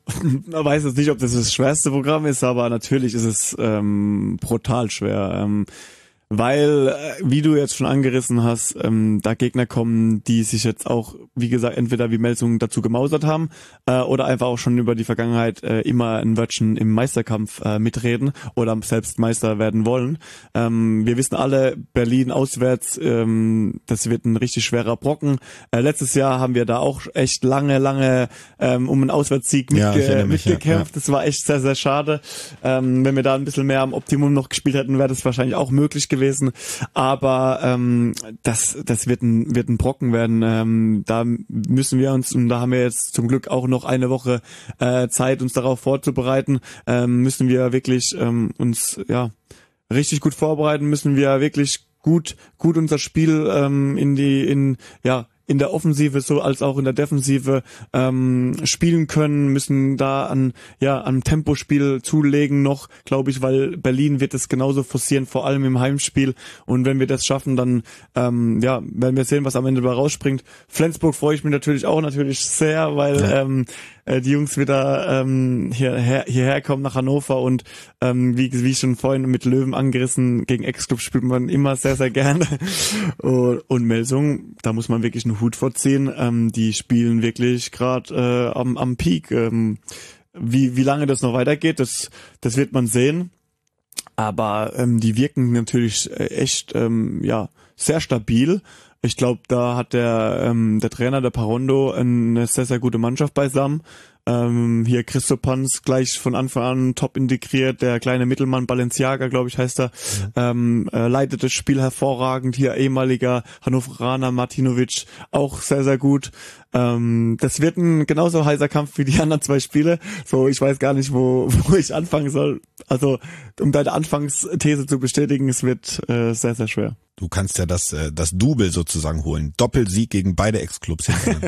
weiß jetzt nicht, ob das das schwerste Programm ist, aber natürlich ist es ähm, brutal schwer. Ähm, Weil, wie du jetzt schon angerissen hast, ähm, da Gegner kommen, die sich jetzt auch, wie gesagt, entweder wie Melsung dazu gemausert haben äh, oder einfach auch schon über die Vergangenheit äh, immer ein Wörtchen im Meisterkampf äh, mitreden oder selbst Meister werden wollen. Ähm, wir wissen alle, Berlin auswärts, ähm, das wird ein richtig schwerer Brocken. Äh, letztes Jahr haben wir da auch echt lange, lange ähm, um einen Auswärtssieg mitge- ja, mich, mitgekämpft. Ja, ja. Das war echt sehr, sehr schade. Ähm, wenn wir da ein bisschen mehr am Optimum noch gespielt hätten, wäre das wahrscheinlich auch möglich gewesen. gewesen, aber ähm, das das wird ein wird ein Brocken werden. Ähm, da müssen wir uns, und da haben wir jetzt zum Glück auch noch eine Woche äh, Zeit, uns darauf vorzubereiten, ähm, müssen wir wirklich ähm, uns ja richtig gut vorbereiten, müssen wir wirklich gut gut unser Spiel ähm, in die in ja in der Offensive so als auch in der Defensive ähm, spielen können, müssen da an ja an Tempospiel zulegen noch, glaube ich, weil Berlin wird es genauso forcieren, vor allem im Heimspiel, und wenn wir das schaffen, dann ähm, ja werden wir sehen, was am Ende dabei rausspringt. Flensburg freue ich mich natürlich auch natürlich sehr, weil ja. ähm, äh, die Jungs wieder ähm, hierher, hierher kommen nach Hannover, und ähm, wie wie schon vorhin mit Löwen angerissen, gegen Ex-Club spielt man immer sehr, sehr gerne. und, und Melsung, da muss man wirklich einen Hut vorziehen, ähm, die spielen wirklich gerade äh, am, am Peak. Ähm, wie, wie lange das noch weitergeht, das, das wird man sehen. Aber ähm, die wirken natürlich echt ähm, ja sehr stabil. Ich glaube, da hat der ähm, der Trainer, der Parondo, eine sehr, sehr gute Mannschaft beisammen. Ähm, hier Christopanz gleich von Anfang an top integriert, der kleine Mittelmann Balenciaga, glaube ich, heißt er, ja. ähm, äh, leitet das Spiel hervorragend, hier ehemaliger Hannoveraner Martinovic, auch sehr, sehr gut. Ähm, das wird ein genauso heißer Kampf wie die anderen zwei Spiele, so ich weiß gar nicht, wo, wo ich anfangen soll. Also, um deine Anfangsthese zu bestätigen, es wird äh, sehr, sehr schwer. Du kannst ja das äh, das Double sozusagen holen. Doppelsieg gegen beide Ex-Clubs.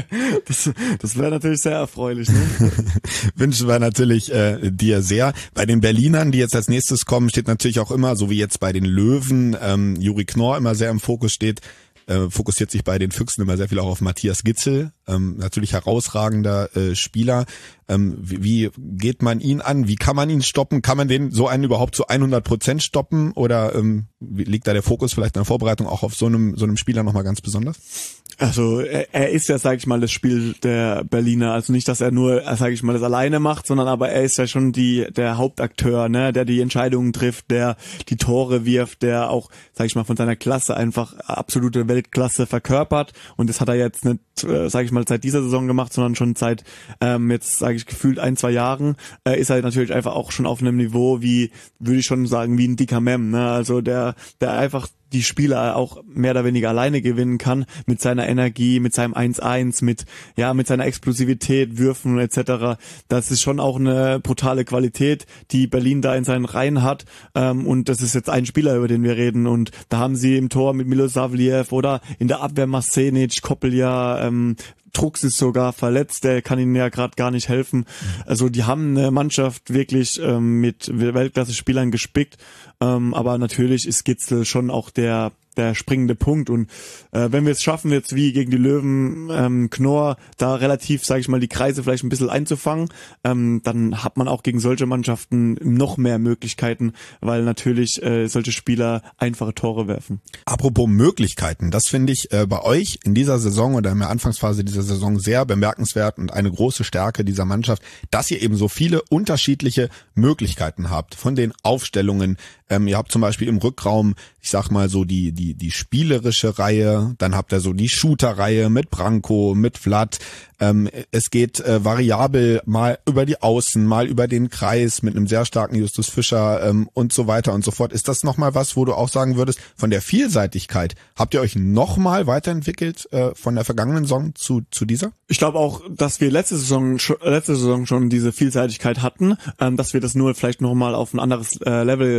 das das wäre natürlich sehr erfreulich. Ne? Wünschen wir natürlich äh, dir sehr. Bei den Berlinern, die jetzt als nächstes kommen, steht natürlich auch immer, so wie jetzt bei den Löwen, ähm, Juri Knorr immer sehr im Fokus steht, äh, fokussiert sich bei den Füchsen immer sehr viel auch auf Matthias Gitzel. Ähm, natürlich herausragender äh, Spieler. Ähm, wie, wie geht man ihn an? Wie kann man ihn stoppen? Kann man den so einen überhaupt zu hundert Prozent stoppen? Oder ähm, liegt da der Fokus vielleicht in der Vorbereitung auch auf so einem so einem Spieler nochmal ganz besonders? Also er, er ist ja, sag ich mal, das Spiel der Berliner. Also nicht, dass er nur, sag ich mal, das alleine macht, sondern aber er ist ja schon die der Hauptakteur, ne, der die Entscheidungen trifft, der die Tore wirft, der auch, sag ich mal, von seiner Klasse einfach absolute Weltklasse verkörpert. Und das hat er jetzt nicht, äh, sag ich mal, seit dieser Saison gemacht, sondern schon seit ähm, jetzt, sage ich, gefühlt ein, zwei Jahren äh, ist er natürlich einfach auch schon auf einem Niveau wie, würde ich schon sagen, wie ein dicker Mem, ne? Also der der einfach die Spieler auch mehr oder weniger alleine gewinnen kann, mit seiner Energie, mit seinem eins eins, mit ja mit seiner Explosivität, Würfen et cetera. Das ist schon auch eine brutale Qualität, die Berlin da in seinen Reihen hat. Ähm, und das ist jetzt ein Spieler, über den wir reden. Und da haben sie im Tor mit Milosavljev oder in der Abwehr Masenic, Koppelja, ähm, Trux ist sogar verletzt, der kann ihnen ja gerade gar nicht helfen. Also die haben eine Mannschaft wirklich ähm, mit Weltklasse-Spielern gespickt, ähm, aber natürlich ist Gitzel schon auch der der springende Punkt, und äh, wenn wir es schaffen, jetzt wie gegen die Löwen, ähm, Knorr da relativ, sage ich mal, die Kreise vielleicht ein bisschen einzufangen, ähm, dann hat man auch gegen solche Mannschaften noch mehr Möglichkeiten, weil natürlich äh, solche Spieler einfache Tore werfen. Apropos Möglichkeiten, das finde ich äh, bei euch in dieser Saison oder in der Anfangsphase dieser Saison sehr bemerkenswert und eine große Stärke dieser Mannschaft, dass ihr eben so viele unterschiedliche Möglichkeiten habt von den Aufstellungen. Ähm, ihr habt zum Beispiel im Rückraum, ich sag mal so die die die spielerische Reihe, dann habt ihr so die Shooter-Reihe mit Branko, mit Vlad. Ähm, es geht äh, variabel mal über die Außen, mal über den Kreis mit einem sehr starken Justus Fischer ähm, und so weiter und so fort. Ist das nochmal was, wo du auch sagen würdest, von der Vielseitigkeit, habt ihr euch nochmal weiterentwickelt äh, von der vergangenen Saison zu zu dieser? Ich glaube auch, dass wir letzte Saison letzte Saison schon diese Vielseitigkeit hatten, ähm, dass wir das nur vielleicht nochmal auf ein anderes äh, Level gehoben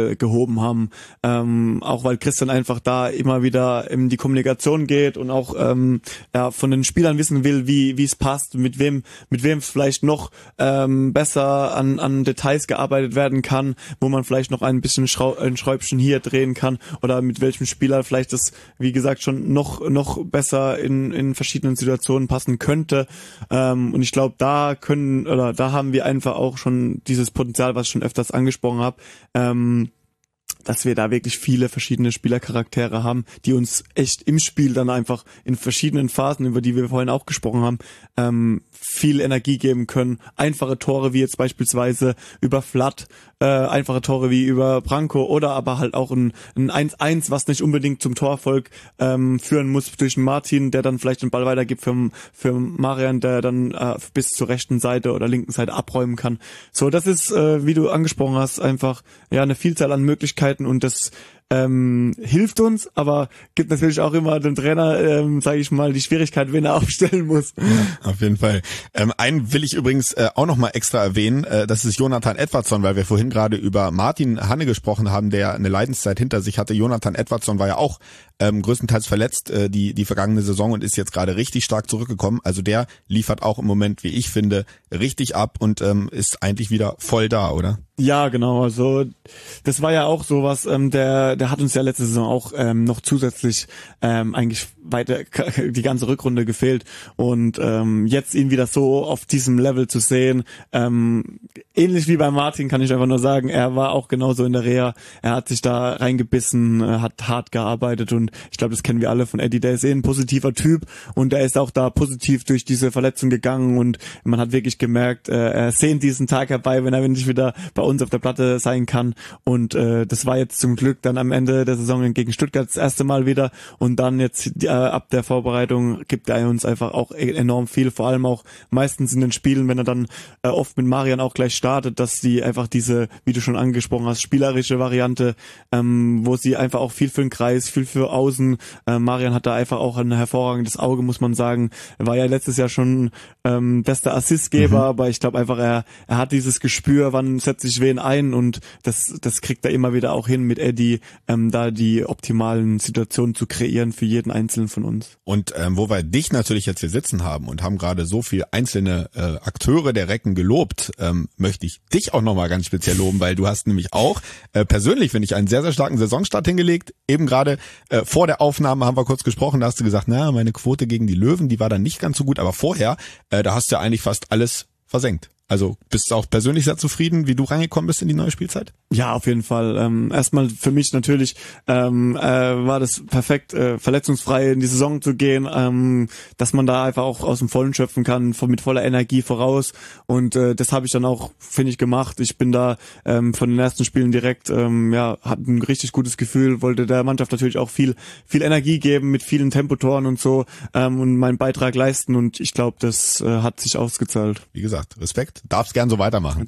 gehoben haben, ähm, auch weil Christian einfach da immer wieder in die Kommunikation geht und auch ähm, ja, von den Spielern wissen will, wie wie es passt, mit wem mit wem vielleicht noch ähm, besser an an Details gearbeitet werden kann, wo man vielleicht noch ein bisschen Schrau- ein Schräubchen hier drehen kann oder mit welchem Spieler vielleicht das, wie gesagt, schon noch noch besser in in verschiedenen Situationen passen könnte. Ähm, und ich glaube, da können oder da haben wir einfach auch schon dieses Potenzial, was ich schon öfters angesprochen habe, ähm, dass wir da wirklich viele verschiedene Spielercharaktere haben, die uns echt im Spiel dann einfach in verschiedenen Phasen, über die wir vorhin auch gesprochen haben, ähm, viel Energie geben können. Einfache Tore wie jetzt beispielsweise über Flat, äh, einfache Tore wie über Branko oder aber halt auch ein, ein eins eins, was nicht unbedingt zum Torerfolg ähm, führen muss durch einen Martin, der dann vielleicht den Ball weitergibt für, für Marian, der dann äh, bis zur rechten Seite oder linken Seite abräumen kann. So, das ist, äh, wie du angesprochen hast, einfach ja eine Vielzahl an Möglichkeiten und das ähm, hilft uns, aber gibt natürlich auch immer dem Trainer, ähm, sage ich mal, die Schwierigkeit, wen er aufstellen muss. Ja, auf jeden Fall. Ähm, einen will ich übrigens äh, auch nochmal extra erwähnen, äh, das ist Jonathan Edwardsson, weil wir vorhin gerade über Martin Hanne gesprochen haben, der eine Leidenszeit hinter sich hatte. Jonathan Edwardsson war ja auch ähm, größtenteils verletzt äh, die die vergangene Saison und ist jetzt gerade richtig stark zurückgekommen. Also der liefert auch im Moment, wie ich finde, richtig ab und ähm, ist eigentlich wieder voll da, oder? Ja, genau. Also das war ja auch sowas. Ähm, der der hat uns ja letzte Saison auch ähm, noch zusätzlich ähm, eigentlich weiter die ganze Rückrunde gefehlt und ähm, jetzt ihn wieder so auf diesem Level zu sehen, ähm, ähnlich wie bei Martin, kann ich einfach nur sagen, er war auch genauso in der Reha. Er hat sich da reingebissen, äh, hat hart gearbeitet und ich glaube, das kennen wir alle von Eddie. Der ist eh ein positiver Typ und er ist auch da positiv durch diese Verletzung gegangen und man hat wirklich gemerkt, äh, er sehnt diesen Tag herbei, wenn er endlich wieder bei uns auf der Platte sein kann und äh, das war jetzt zum Glück dann am Ende der Saison gegen Stuttgart das erste Mal wieder und dann jetzt äh, ab der Vorbereitung gibt er uns einfach auch enorm viel, vor allem auch meistens in den Spielen, wenn er dann äh, oft mit Marian auch gleich startet, dass die einfach diese, wie du schon angesprochen hast, spielerische Variante, ähm, wo sie einfach auch viel für den Kreis, viel für Außen, äh, Marian hat da einfach auch ein hervorragendes Auge, muss man sagen, er war ja letztes Jahr schon ähm, bester Assistgeber, mhm. aber ich glaube einfach, er er hat dieses Gespür, wann setzt sich wen ein und das das kriegt er immer wieder auch hin mit Eddie, ähm, da die optimalen Situationen zu kreieren für jeden Einzelnen von uns. Und ähm, wo wir dich natürlich jetzt hier sitzen haben und haben gerade so viele einzelne äh, Akteure der Recken gelobt, ähm, möchte ich dich auch nochmal ganz speziell loben, weil du hast nämlich auch äh, persönlich, finde ich, einen sehr, sehr starken Saisonstart hingelegt. Eben gerade äh, vor der Aufnahme haben wir kurz gesprochen, da hast du gesagt, na, meine Quote gegen die Löwen, die war dann nicht ganz so gut, aber vorher, äh, da hast du ja eigentlich fast alles versenkt. Also bist du auch persönlich sehr zufrieden, wie du reingekommen bist in die neue Spielzeit? Ja, auf jeden Fall. Ähm, erstmal für mich natürlich ähm, äh, war das perfekt, äh, verletzungsfrei in die Saison zu gehen, ähm, dass man da einfach auch aus dem Vollen schöpfen kann, von, mit voller Energie voraus. Und äh, das habe ich dann auch, finde ich, gemacht. Ich bin da ähm, von den ersten Spielen direkt, ähm, ja, hatte ein richtig gutes Gefühl, wollte der Mannschaft natürlich auch viel, viel Energie geben mit vielen Tempotoren und so ähm, und meinen Beitrag leisten. Und ich glaube, das äh, hat sich ausgezahlt. Wie gesagt, Respekt. Darfst gern so weitermachen.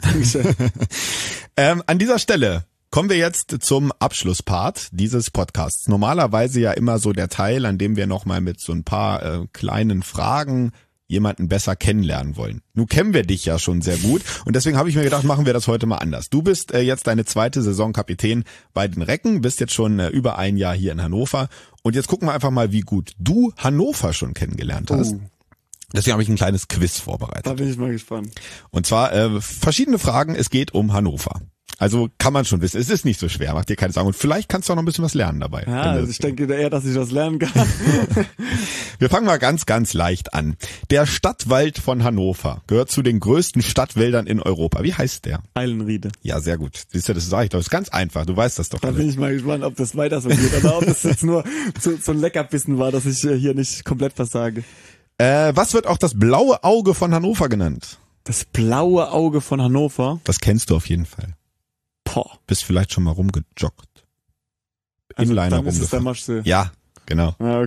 ähm, an dieser Stelle kommen wir jetzt zum Abschlusspart dieses Podcasts. Normalerweise ja immer so der Teil, an dem wir nochmal mit so ein paar äh, kleinen Fragen jemanden besser kennenlernen wollen. Nun kennen wir dich ja schon sehr gut und deswegen habe ich mir gedacht, machen wir das heute mal anders. Du bist äh, jetzt deine zweite Saison Kapitän bei den Recken, bist jetzt schon äh, über ein Jahr hier in Hannover und jetzt gucken wir einfach mal, wie gut du Hannover schon kennengelernt hast. Oh. Deswegen habe ich ein kleines Quiz vorbereitet. Da bin ich mal gespannt. Und zwar äh, verschiedene Fragen, es geht um Hannover. Also kann man schon wissen, es ist nicht so schwer, mach dir keine Sorgen. Und vielleicht kannst du auch noch ein bisschen was lernen dabei. Ja, also ich denke eher, dass ich was lernen kann. Wir fangen mal ganz, ganz leicht an. Der Stadtwald von Hannover gehört zu den größten Stadtwäldern in Europa. Wie heißt der? Eilenriede. Ja, sehr gut. Siehst du, das sage ich doch. Das ist ganz einfach, du weißt das doch. Da alle. Bin ich mal gespannt, ob das weiter so geht oder ob das jetzt nur so, so ein Leckerbissen war, dass ich hier nicht komplett versage. Äh, was wird auch das blaue Auge von Hannover genannt? Das blaue Auge von Hannover? Das kennst du auf jeden Fall. Boah. Bist vielleicht schon mal rumgejoggt. Also Inliner dann ist es der rumgefahren. Maschsee. Ja, genau. Ah, okay.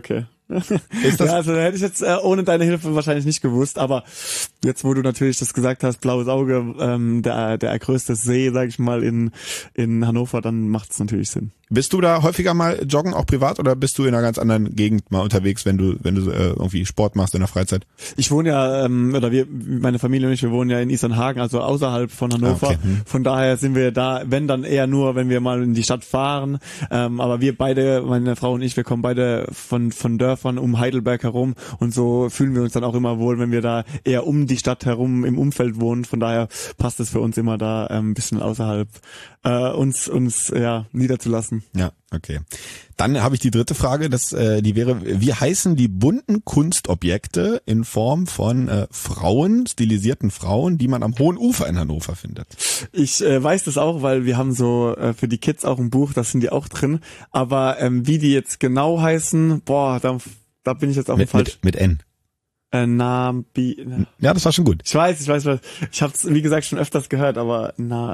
Ist das ja, also hätte ich jetzt äh, ohne deine Hilfe wahrscheinlich nicht gewusst, aber jetzt, wo du natürlich das gesagt hast, blaues Auge, ähm, der der größte See, sag ich mal, in in Hannover, dann macht es natürlich Sinn. Bist du da häufiger mal joggen, auch privat, oder bist du in einer ganz anderen Gegend mal unterwegs, wenn du wenn du äh, irgendwie Sport machst in der Freizeit? Ich wohne ja, ähm, oder wir, meine Familie und ich, wir wohnen ja in Isernhagen, also außerhalb von Hannover. Okay. Hm. Von daher sind wir da, wenn dann eher nur, wenn wir mal in die Stadt fahren. Ähm, aber wir beide, meine Frau und ich, wir kommen beide von von Dörfern um Heidelberg herum und so fühlen wir uns dann auch immer wohl, wenn wir da eher um die Stadt herum im Umfeld wohnen. Von daher passt es für uns immer da ähm, ein bisschen außerhalb äh, uns uns ja niederzulassen. Ja, okay. Dann habe ich die dritte Frage, das äh, die wäre, wie heißen die bunten Kunstobjekte in Form von äh, Frauen, stilisierten Frauen, die man am Hohen Ufer in Hannover findet? Ich äh, weiß das auch, weil wir haben so äh, für die Kids auch ein Buch, da sind die auch drin. Aber ähm, wie die jetzt genau heißen, boah, da, da bin ich jetzt auch Mit, falsch. mit, mit N. Äh, Nabi. Ja, das war schon gut. Ich weiß, ich weiß, ich weiß. Ich habe es wie gesagt schon öfters gehört, aber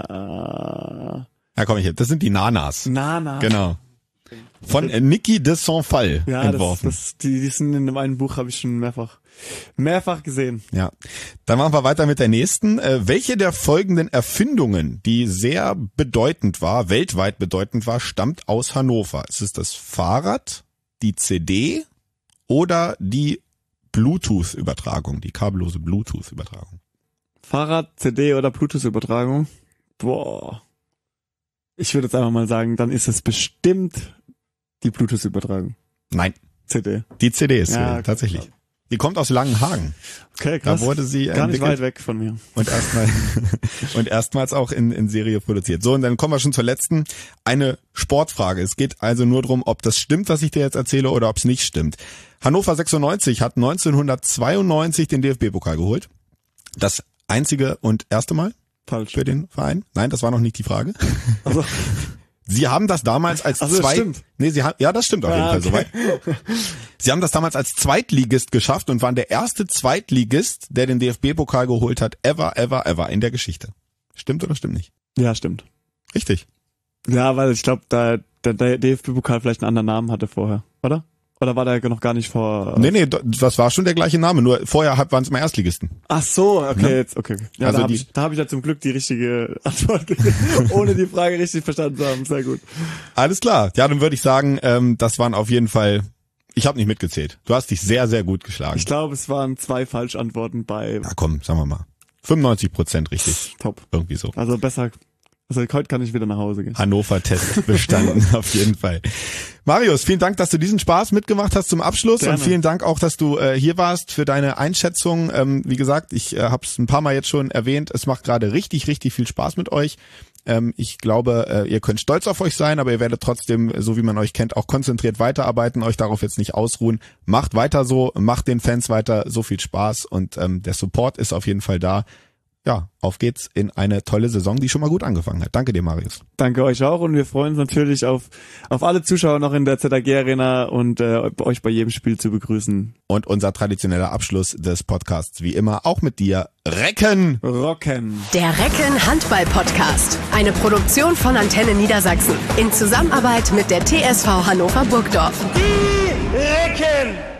na. Ja, komm ich hier. Das sind die Nanas. Äh, Nana. Genau. Von äh, Niki de Saint-Phal Ja, entworfen. das, das, die, die sind in meinem Buch, habe ich schon mehrfach, mehrfach gesehen. Ja. Dann machen wir weiter mit der nächsten. Äh, welche der folgenden Erfindungen, die sehr bedeutend war, weltweit bedeutend war, stammt aus Hannover? Ist es das Fahrrad, die C D oder die Bluetooth-Übertragung, die kabellose Bluetooth-Übertragung? Fahrrad, C D oder Bluetooth-Übertragung? Boah. Ich würde jetzt einfach mal sagen, dann ist es bestimmt die Bluetooth-Übertragung. Nein, C D. die C D ist Ja, äh, tatsächlich. Die kommt aus Langenhagen. Okay, krass. Da wurde sie Gar nicht entwickelt weit weg von mir. und erstmal und erstmals auch in, in Serie produziert. So, und dann kommen wir schon zur letzten. Eine Sportfrage. Es geht also nur darum, ob das stimmt, was ich dir jetzt erzähle, oder ob es nicht stimmt. Hannover sechsundneunzig hat neunzehnhundertzweiundneunzig den D F B-Pokal geholt. Das einzige und erste Mal Falsch. für den Verein. Nein, das war noch nicht die Frage. Also, Sie haben das damals als Ach so, das zwei, stimmt. nee, sie haben, ja, das stimmt auf jeden Ja, Fall okay. soweit. Sie haben das damals als Zweitligist geschafft und waren der erste Zweitligist, der den D F B-Pokal geholt hat, ever, ever, ever in der Geschichte. Stimmt oder stimmt nicht? ja, stimmt. Richtig. Ja, weil ich glaube, da der, der D F B-Pokal vielleicht einen anderen Namen hatte vorher, oder? Oder war der noch gar nicht vor? Nee, nee, das war schon der gleiche Name, nur vorher waren es immer Erstligisten. Ach so, okay, Ne? jetzt, okay. Ja, Also da habe die- ich, da hab ich ja zum Glück die richtige Antwort gegeben, ohne die Frage richtig verstanden zu haben. Sehr gut. Alles klar. Ja, dann würde ich sagen, ähm, das waren auf jeden Fall, ich habe nicht mitgezählt. Du hast dich sehr, sehr gut geschlagen. Ich glaube, es waren zwei Falschantworten bei Na komm, sagen wir mal. fünfundneunzig Prozent richtig. Top. Irgendwie so. Also besser, also heute kann ich wieder nach Hause gehen. Hannover-Test bestanden, auf jeden Fall. Marius, vielen Dank, dass du diesen Spaß mitgemacht hast zum Abschluss. Gerne. Und vielen Dank auch, dass du äh, hier warst für deine Einschätzung. Ähm, wie gesagt, ich äh, habe es ein paar Mal jetzt schon erwähnt, es macht gerade richtig, richtig viel Spaß mit euch. Ähm, ich glaube, äh, ihr könnt stolz auf euch sein, aber ihr werdet trotzdem, so wie man euch kennt, auch konzentriert weiterarbeiten, euch darauf jetzt nicht ausruhen. Macht weiter so, macht den Fans weiter so viel Spaß und ähm, der Support ist auf jeden Fall da. Ja, auf geht's in eine tolle Saison, die schon mal gut angefangen hat. Danke dir, Marius. Danke euch auch und wir freuen uns natürlich auf auf alle Zuschauer noch in der Z A G Arena und äh, euch bei jedem Spiel zu begrüßen. Und unser traditioneller Abschluss des Podcasts, wie immer, auch mit dir. Recken! Rocken. Der Recken Handball Podcast. Eine Produktion von Antenne Niedersachsen. In Zusammenarbeit mit der T S V Hannover Burgdorf. Die Recken!